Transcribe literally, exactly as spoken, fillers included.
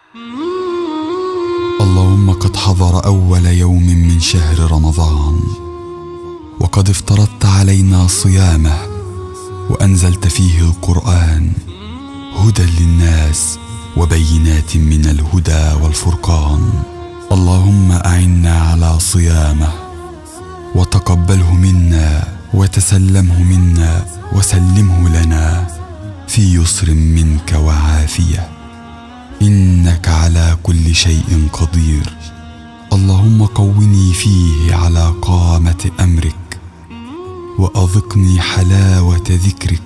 اللهم قد حضر أول يوم من شهر رمضان، وقد افترضت علينا صيامه، وأنزلت فيه القرآن هدى للناس وبينات من الهدى والفرقان. اللهم أعنا على صيامه، وتقبله منا، وتسلمه منا، وسلمه لنا في يسر منك وعافية، إنك على كل شيء قدير. اللهم قوني فيه على قامة أمرك، وأذقني حلاوة ذكرك،